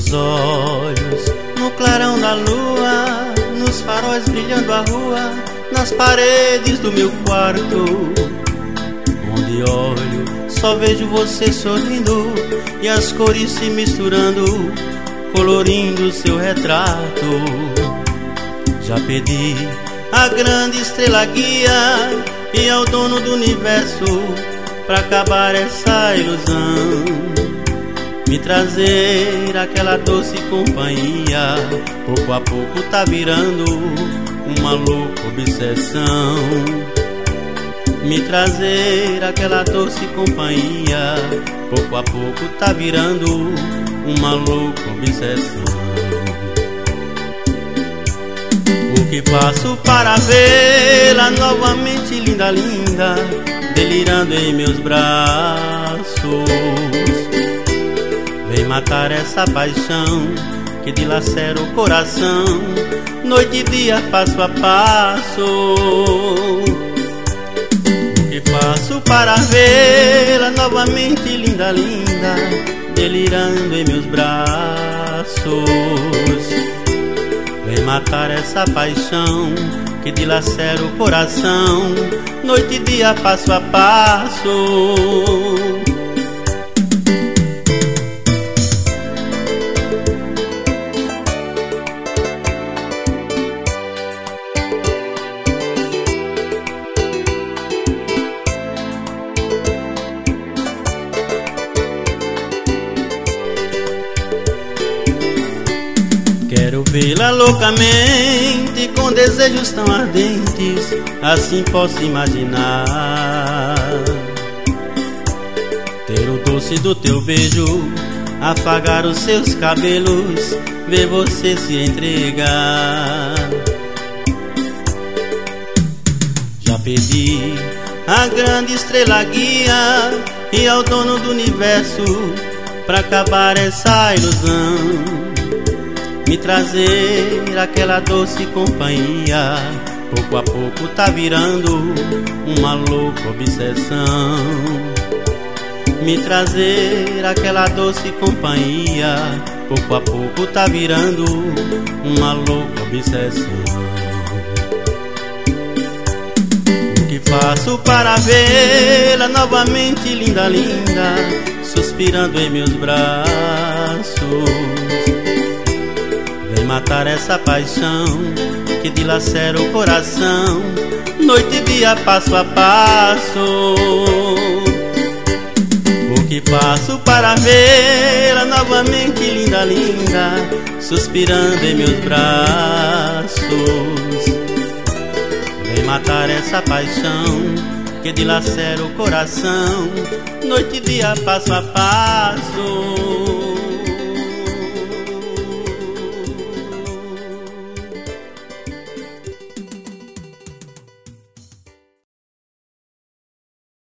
teus olhos, no clarão da lua, nos faróis brilhando a rua, nas paredes do meu quarto. Onde olho, só vejo você sorrindo e as cores se misturando, colorindo seu retrato. Já pedi a grande estrela guia e ao dono do universo pra acabar essa ilusão, me trazer aquela doce companhia. Pouco a pouco tá virando uma louca obsessão, me trazer aquela doce companhia. Pouco a pouco tá virando uma louca obsessão. O que faço para vê-la novamente linda, linda, delirando em meus braços? Vem matar essa paixão que dilacera o coração, noite e dia, passo a passo. O que faço para vê-la novamente linda, linda, delirando em meus braços? Vem matar essa paixão que dilacera o coração, noite e dia, passo a passo. Quero vê-la loucamente, com desejos tão ardentes, assim posso imaginar. Ter o doce do teu beijo, afagar os seus cabelos, ver você se entregar. Já pedi a grande estrela guia e ao dono do universo pra acabar essa ilusão, me trazer aquela doce companhia. Pouco a pouco tá virando uma louca obsessão, me trazer aquela doce companhia. Pouco a pouco tá virando uma louca obsessão. O que faço para vê-la novamente linda, linda, suspirando em meus braços? Vem matar essa paixão que dilacera o coração, noite e dia, passo a passo. O que faço para vê-la novamente linda, linda, suspirando em meus braços? Vem matar essa paixão que dilacera o coração, noite e dia, passo a passo.